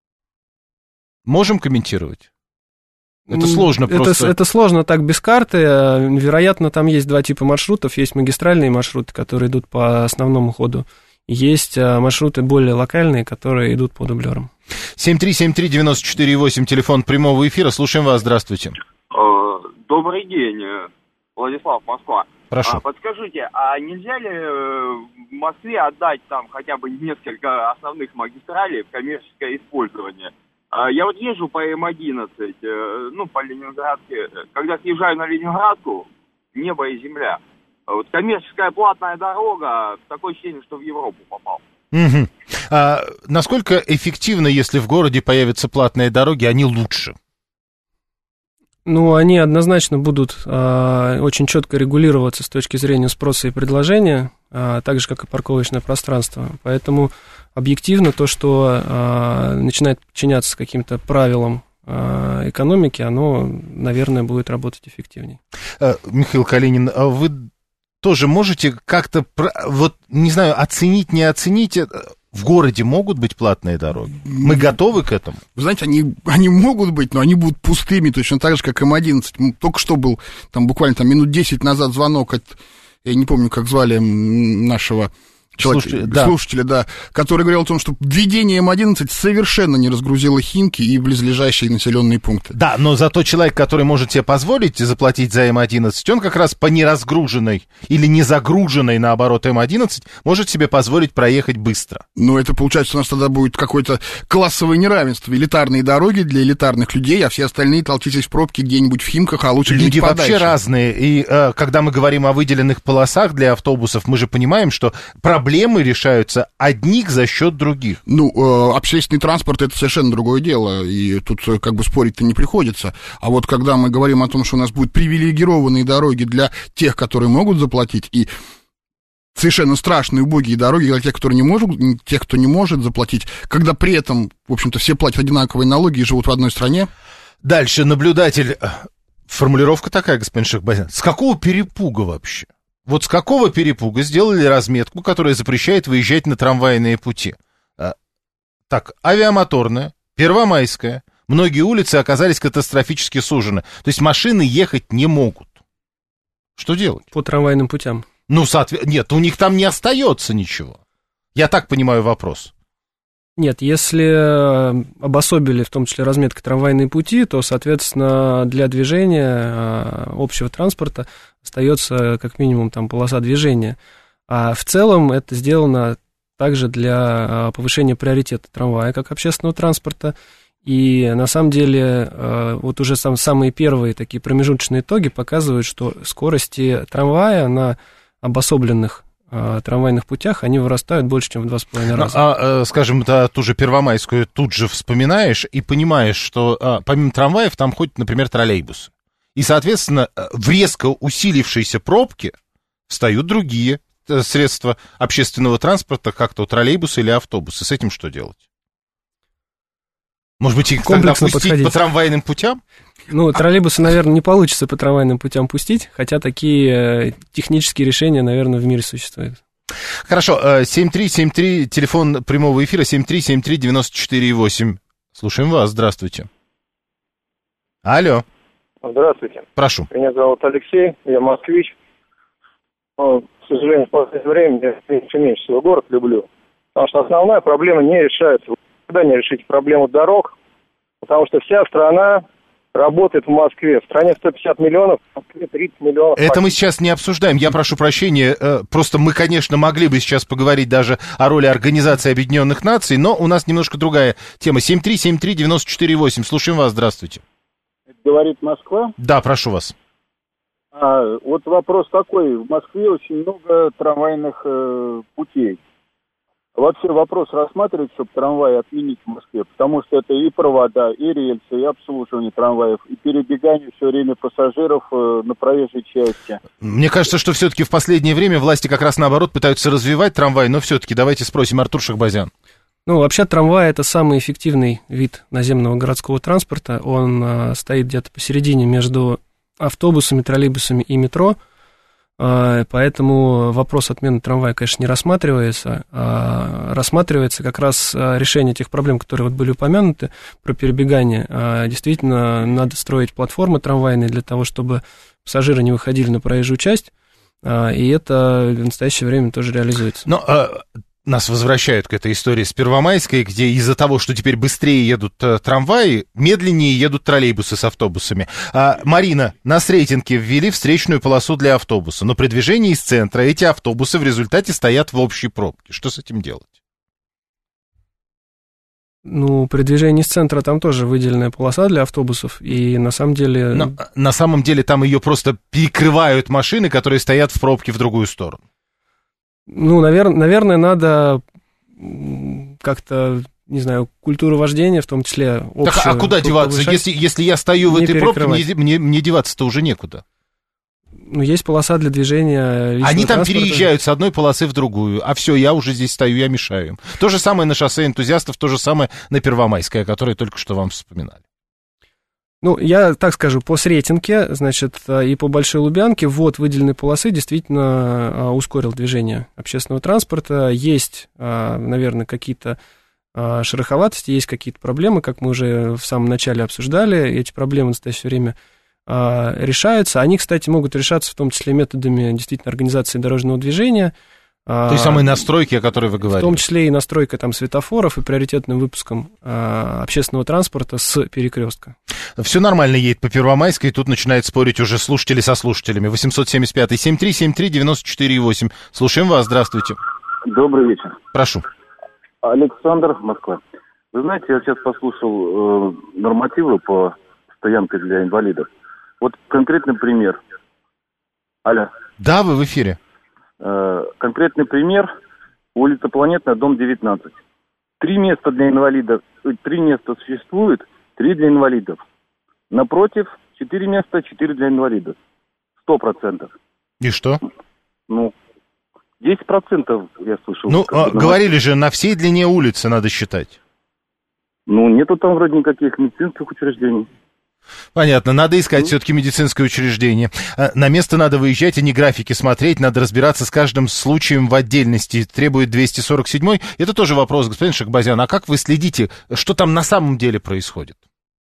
C: Можем комментировать? Это сложно
D: это,
C: просто.
D: Это сложно так без карты. Вероятно, там есть два типа маршрутов. Есть магистральные маршруты, которые идут по основному ходу. Есть маршруты более локальные, которые идут по дублерам.
C: семь три семь три девять четыре восемь, телефон прямого эфира. Слушаем вас, здравствуйте.
F: Добрый день, Владислав, Москва.
C: Прошу.
F: А, подскажите, а нельзя ли в Москве отдать там хотя бы несколько основных магистралей в коммерческое использование? Я вот езжу по эм одиннадцать, ну, по Ленинградке. Когда съезжаю на Ленинградку, небо и земля. Вот коммерческая платная дорога, такое ощущение, что в Европу попал.
C: Угу. А насколько эффективно, если в городе появятся платные дороги, они лучше?
D: Ну, они однозначно будут а, очень четко регулироваться с точки зрения спроса и предложения, а, так же, как и парковочное пространство. Поэтому объективно то, что а, начинает подчиняться каким-то правилам а, экономики, оно, наверное, будет работать эффективнее.
C: А, Михаил Калинин, а вы тоже можете как-то, вот, не знаю, оценить, не оценить, в городе могут быть платные дороги? Мы готовы к этому?
B: Вы знаете, они, они могут быть, но они будут пустыми, точно так же, как эм одиннадцать. Только что был, там буквально там, минут десять назад звонок от, я не помню, как звали нашего человека,
C: слушателя, да.
B: слушателя, да, который говорил о том, что введение эм одиннадцать совершенно не разгрузило Химки и близлежащие населенные пункты.
C: Да, но зато человек, который может себе позволить заплатить за эм одиннадцать, он как раз по неразгруженной или не загруженной, наоборот, эм одиннадцать может себе позволить проехать быстро.
B: Но это, получается, у нас тогда будет какое-то классовое неравенство. Элитарные дороги для элитарных людей, а все остальные толчитесь в пробке где-нибудь в Химках, а лучше
C: Люди
B: где-нибудь подальше.
C: Вообще разные. И э, когда мы говорим о выделенных полосах для автобусов, мы же понимаем, что проблемы Проблемы решаются одних за счет других.
B: Ну, э, общественный транспорт — это совершенно другое дело, и тут э, как бы спорить-то не приходится. А вот когда мы говорим о том, что у нас будут привилегированные дороги для тех, которые могут заплатить, и совершенно страшные убогие дороги для тех, которые не могут, тех, кто не может заплатить, когда при этом, в общем-то, все платят одинаковые налоги и живут в одной стране.
C: Дальше наблюдатель. Формулировка такая, господин Шахбазян. С какого перепуга вообще? Вот с какого перепуга сделали разметку, которая запрещает выезжать на трамвайные пути? А, так, авиамоторная, Первомайская, многие улицы оказались катастрофически сужены. То есть машины ехать не могут. Что делать?
D: По трамвайным путям.
C: Ну, соответственно, нет, у них там не остается ничего. Я так понимаю вопрос.
D: Нет, если обособили, в том числе разметкой, трамвайные пути, то, соответственно, для движения общего транспорта остается как минимум там полоса движения. А в целом это сделано также для повышения приоритета трамвая как общественного транспорта. И на самом деле вот уже сам, самые первые такие промежуточные итоги показывают, что скорости трамвая на обособленных трамвайных путях, они вырастают больше, чем в два с половиной раза.
C: А, а, скажем, да, ту же Первомайскую тут же вспоминаешь и понимаешь, что а, помимо трамваев там ходят, например, троллейбусы. И, соответственно, в резко усилившейся пробке встают другие средства общественного транспорта, как то троллейбусы или автобусы. С этим что делать? Может быть, их тогда пустить подходить по трамвайным путям?
D: Ну, троллейбусы, наверное, не получится по трамвайным путям пустить, хотя такие технические решения, наверное, в мире существуют.
C: Хорошо, семь три семь три, телефон прямого эфира, семь три семь три девять четыре восемь. Слушаем вас, здравствуйте. Алло.
G: Здравствуйте.
C: Прошу.
G: Меня зовут Алексей, я москвич. Но, к сожалению, в последнее время я все меньше свой город люблю, потому что основная проблема не решается. Вы никогда не решите проблему дорог, потому что вся страна работает в Москве. В стране сто пятьдесят миллионов, в Москве тридцать миллионов.
C: Это мы сейчас не обсуждаем. Я прошу прощения. Просто мы, конечно, могли бы сейчас поговорить даже о роли Организации Объединенных Наций, но у нас немножко другая тема. семь три семь три девяносто четыре восемь. Слушаем вас. Здравствуйте.
H: Говорит Москва?
C: Да, прошу вас.
H: А, вот вопрос такой. В Москве очень много трамвайных э, путей. Вообще вопрос рассматривать, чтобы трамваи отменить в Москве, потому что это и провода, и рельсы, и обслуживание трамваев, и перебегание все время пассажиров э, на проезжей части.
C: Мне кажется, что все-таки в последнее время власти как раз наоборот пытаются развивать трамвай, но все-таки давайте спросим Артур Шахбазян.
D: Ну, вообще трамвай — это самый эффективный вид наземного городского транспорта. Он а, стоит где-то посередине между автобусами, троллейбусами и метро. Поэтому вопрос отмены трамвая, конечно, не рассматривается. А рассматривается как раз решение тех проблем, которые вот были упомянуты, про перебегание. Действительно, надо строить платформы трамвайные для того, чтобы пассажиры не выходили на проезжую часть, и это в настоящее время тоже реализуется.
C: Но а, нас возвращают к этой истории с Первомайской, где из-за того, что теперь быстрее едут а, трамваи, медленнее едут троллейбусы с автобусами. А, Марина, на Сретенке ввели встречную полосу для автобуса, но при движении из центра эти автобусы в результате стоят в общей пробке. Что с этим делать?
D: Ну, при движении из центра там тоже выделенная полоса для автобусов, и на самом деле...
C: Но, на самом деле там ее просто перекрывают машины, которые стоят в пробке в другую сторону.
D: Ну, навер... наверное, надо как-то, не знаю, культуру вождения, в том числе общую.
C: Так, а куда деваться? Если, если я стою в этой пробке, мне, мне, мне деваться-то уже некуда.
D: Ну, есть полоса для движения личного
C: Они там
D: транспорта.
C: переезжают с одной полосы в другую, а все, я уже здесь стою, я мешаю им. То же самое на шоссе энтузиастов, то же самое на Первомайской, о которой только что вам вспоминали.
D: Ну, я так скажу, по Сретенке, значит, и по Большой Лубянке ввод выделенной полосы действительно ускорил движение общественного транспорта. Есть, наверное, какие-то шероховатости, есть какие-то проблемы, как мы уже в самом начале обсуждали. Эти проблемы в настоящее время решаются. Они, кстати, могут решаться в том числе методами действительно организации дорожного движения.
C: Той самой настройки, о которой вы говорили.
D: В том числе и настройка там светофоров и приоритетным выпуском а, общественного транспорта с перекрестка.
C: Все нормально едет по Первомайской, и тут начинают спорить уже слушатели со слушателями. восемьсот семьдесят пять семь три семь три девяносто четыре восемь. Слушаем вас, здравствуйте.
H: Добрый вечер.
C: Прошу.
H: Александр, Москва. Вы знаете, я сейчас послушал э, нормативы по стоянке для инвалидов. Вот конкретный пример. Алло.
C: Да, вы в эфире.
H: Конкретный пример. Улица Планетная, дом девятнадцать. Три места для инвалидов, три места существует, три для инвалидов. Напротив, четыре места, четыре для инвалидов. Сто процентов.
C: И что?
H: Ну, десять процентов я слышал.
C: Ну, а, говорили же, на всей длине улицы надо считать.
H: Ну, нету там вроде никаких медицинских учреждений.
C: Понятно, надо искать все-таки медицинское учреждение. На место надо выезжать, а не графики смотреть, надо разбираться с каждым случаем в отдельности. Требует двести сорок седьмой. Это тоже вопрос, господин Шахбазян, а как вы следите, что там на самом деле происходит?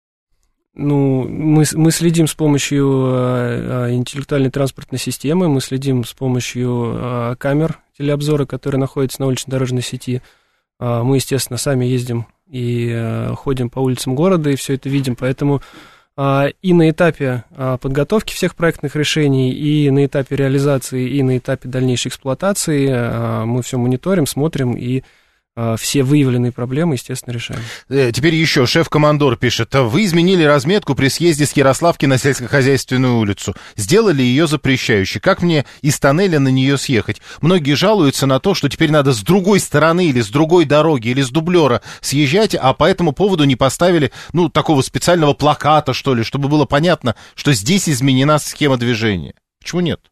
D: Ну, мы, мы следим с помощью э, интеллектуальной транспортной системы, мы следим с помощью э, камер телеобзора, которые находятся на улично-дорожной сети. Э, мы, естественно, сами ездим и э, ходим по улицам города, и все это видим, поэтому... И на этапе подготовки всех проектных решений, и на этапе реализации, и на этапе дальнейшей эксплуатации мы все мониторим, смотрим и все выявленные проблемы, естественно, решаем.
C: Теперь еще шеф-командор пишет. Вы изменили разметку при съезде с Ярославки на Сельскохозяйственную улицу. Сделали ее запрещающей. Как мне из тоннеля на нее съехать? Многие жалуются на то, что теперь надо с другой стороны или с другой дороги, или с дублера съезжать, а по этому поводу не поставили, ну, такого специального плаката, что ли, чтобы было понятно, что здесь изменена схема движения. Почему нет?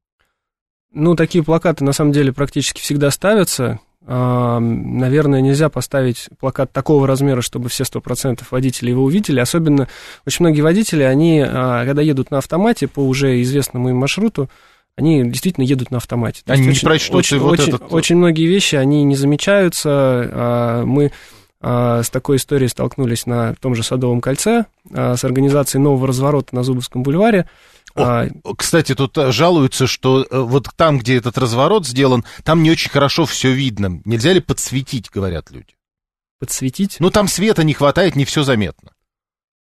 D: Ну, такие плакаты, на самом деле, практически всегда ставятся. Наверное, нельзя поставить плакат такого размера, чтобы все сто процентов водителей его увидели. Особенно очень многие водители, они, когда едут на автомате по уже известному им маршруту, они действительно едут на автомате.
C: Они не
D: очень,
C: прочтут,
D: очень,
C: вот
D: очень,
C: этот...
D: очень многие вещи, они не замечаются. Мы с такой историей столкнулись на том же Садовом кольце с организацией нового разворота на Зубовском бульваре.
C: О, кстати, тут жалуются, что вот там, где этот разворот сделан, там не очень хорошо все видно. Нельзя ли подсветить, говорят люди?
D: Подсветить?
C: Ну, там света не хватает, не все заметно.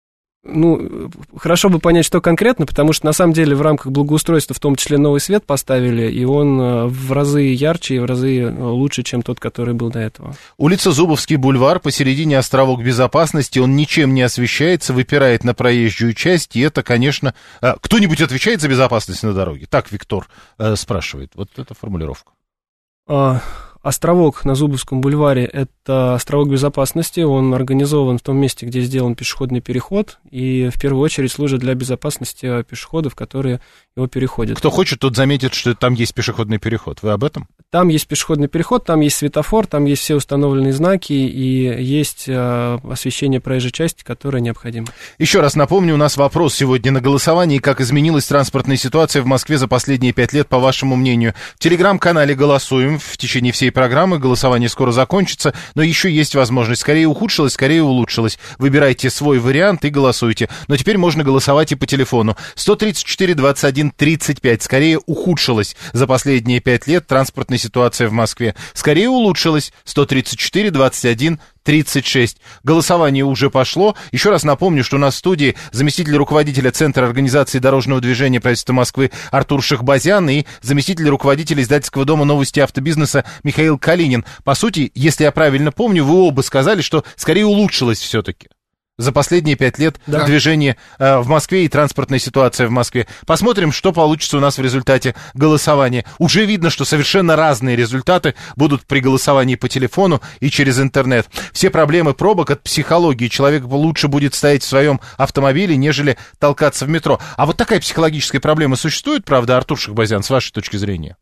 D: Ну, хорошо бы понять, что конкретно, потому что, на самом деле, в рамках благоустройства, в том числе, новый свет поставили, и он в разы ярче и в разы лучше, чем тот, который был до этого.
C: Улица Зубовский бульвар, посередине островок безопасности, он ничем не освещается, выпирает на проезжую часть, и это, конечно... Кто-нибудь отвечает за безопасность на дороге? Так Виктор э, спрашивает. Вот эта формулировка.
D: А... Островок на Зубовском бульваре – это островок безопасности, он организован в том месте, где сделан пешеходный переход, и в первую очередь служит для безопасности пешеходов, которые его переходят.
C: Кто хочет, тот заметит, что там есть пешеходный переход. Вы об этом?
D: Там есть пешеходный переход, там есть светофор, там есть все установленные знаки, и есть э, освещение проезжей части, которое необходимо.
C: Еще раз напомню, у нас вопрос сегодня на голосовании, как изменилась транспортная ситуация в Москве за последние пять лет, по вашему мнению. В телеграм-канале голосуем в течение всей программы, голосование скоро закончится, но еще есть возможность. Скорее ухудшилось, скорее улучшилось. Выбирайте свой вариант и голосуйте. Но теперь можно голосовать и по телефону. сто тридцать четыре двадцать один тридцать пять. Скорее ухудшилась за последние пять лет транспортная ситуация в Москве. Скорее улучшилась. сто тридцать четыре двадцать один тридцать шесть. Голосование уже пошло. Еще раз напомню, что у нас в студии заместитель руководителя Центра организации дорожного движения правительства Москвы Артур Шахбазян и заместитель руководителя издательского дома «Новости автобизнеса» Михаил Калинин. По сути, если я правильно помню, вы оба сказали, что скорее улучшилось все-таки за последние пять лет да. движение э, в Москве и транспортная ситуация в Москве. Посмотрим, что получится у нас в результате голосования. Уже видно, что совершенно разные результаты будут при голосовании по телефону и через интернет. Все проблемы пробок от психологии. Человек лучше будет стоять в своем автомобиле, нежели толкаться в метро. А вот такая психологическая проблема существует, правда, Артур Шахбазян, с вашей точки зрения?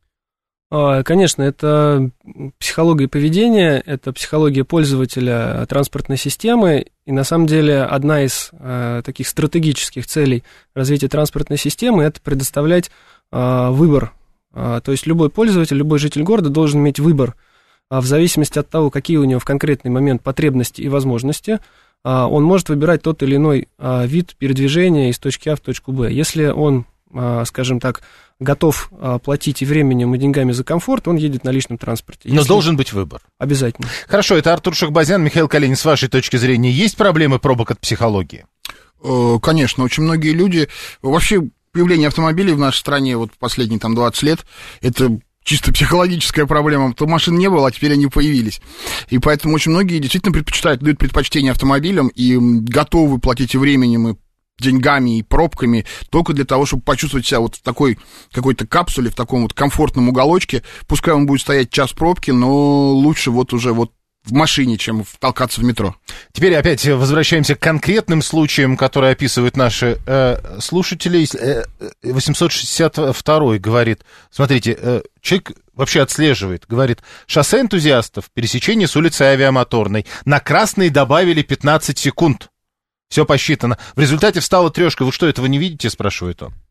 D: Конечно, это психология поведения, это психология пользователя транспортной системы, и на самом деле одна из э, таких стратегических целей развития транспортной системы – это предоставлять э, выбор. Э, то есть любой пользователь, любой житель города должен иметь выбор э, в зависимости от того, какие у него в конкретный момент потребности и возможности, э, он может выбирать тот или иной э, вид передвижения из точки А в точку Б. Если он, э, скажем так, готов а, платить и временем, и деньгами за комфорт, он едет на личном транспорте.
C: Но Если... должен быть выбор.
D: Обязательно.
C: Хорошо, это Артур Шахбазян, Михаил Калинин. С вашей точки зрения, есть проблемы пробок от психологии?
B: Конечно, очень многие люди... Вообще, появление автомобилей в нашей стране вот последние там двадцать лет, это чисто психологическая проблема. То машин не было, а теперь они появились. И поэтому очень многие действительно предпочитают, дают предпочтение автомобилям и готовы платить и временем, и деньгами и пробками только для того, чтобы почувствовать себя вот в такой какой-то капсуле, в таком вот комфортном уголочке. Пускай он будет стоять час пробки, но лучше вот уже вот в машине, чем толкаться в метро.
C: Теперь опять возвращаемся к конкретным случаям, которые описывают наши э, слушатели. Э, восемьсот шестьдесят второй говорит, смотрите, э, человек вообще отслеживает, говорит, шоссе энтузиастов, пересечение с улицы Авиамоторной, на красный добавили пятнадцать секунд. Все посчитано. В результате встала трешка. Вы что, этого не видите, спрашивает он?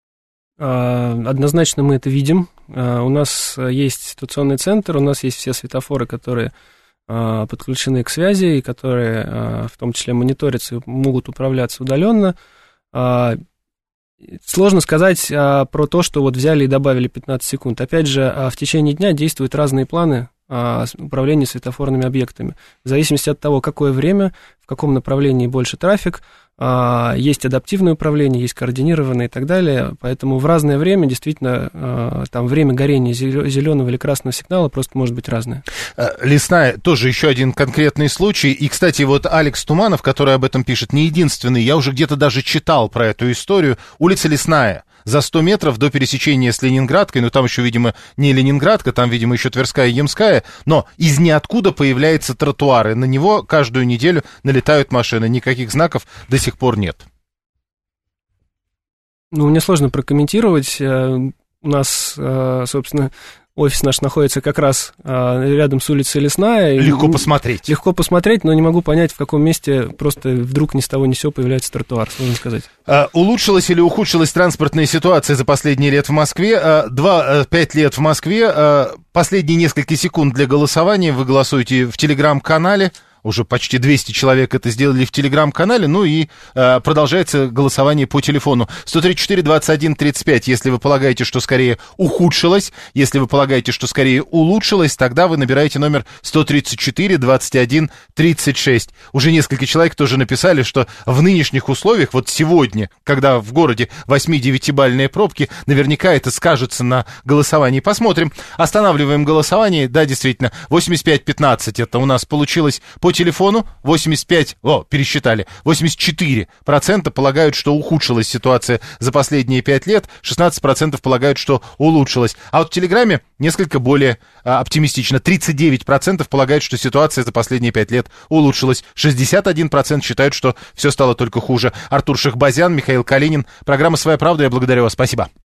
D: Однозначно мы это видим. У нас есть ситуационный центр, у нас есть все светофоры, которые подключены к связи, и которые в том числе мониторятся и могут управляться удаленно. Сложно сказать про то, что вот взяли и добавили пятнадцать секунд. Опять же, в течение дня действуют разные планы управления светофорными объектами. В зависимости от того, какое время, в каком направлении больше трафик, есть адаптивное управление, есть координированное и так далее. Поэтому в разное время действительно там время горения зеленого или красного сигнала просто может быть разное.
C: Лесная, тоже еще один конкретный случай. И, кстати, вот Алекс Туманов, который об этом пишет, не единственный. Я уже где-то даже читал про эту историю. Улица Лесная. За сто метров до пересечения с Ленинградкой, ну там еще, видимо, не Ленинградка, там, видимо, еще Тверская и Ямская, но из ниоткуда появляется тротуар, и на него каждую неделю налетают машины, никаких знаков до сих пор нет.
D: Ну, мне сложно прокомментировать, у нас, собственно... Офис наш находится как раз а, рядом с улицей Лесная.
C: Легко и, посмотреть.
D: Легко посмотреть, но не могу понять, в каком месте просто вдруг ни с того ни с сего появляется тротуар, сложно сказать.
C: А, улучшилась или ухудшилась транспортная ситуация за последние лет в Москве? А, два, пять лет в Москве. А, последние несколько секунд для голосования. Вы голосуете в телеграм-канале. уже почти двести человек это сделали в Телеграм-канале, ну и э, продолжается голосование по телефону. сто тридцать четыре двадцать один тридцать пять, если вы полагаете, что скорее ухудшилось, если вы полагаете, что скорее улучшилось, тогда вы набираете номер сто тридцать четыре двадцать один тридцать шесть. Уже несколько человек тоже написали, что в нынешних условиях, вот сегодня, когда в городе восьми-девятибалльные пробки, наверняка это скажется на голосовании. Посмотрим. Останавливаем голосование. Да, действительно, восемьдесят пять пятнадцать это у нас получилось по телефону. восемьдесят пять, о, пересчитали, восемьдесят четыре процента полагают, что ухудшилась ситуация за последние пять лет, шестнадцать процентов полагают, что улучшилась. А вот в Телеграме несколько более а, оптимистично. тридцать девять процентов полагают, что ситуация за последние пять лет улучшилась. шестьдесят один процент считают, что все стало только хуже. Артур Шахбазян, Михаил Калинин. Программа «Своя правда». Я благодарю вас. Спасибо.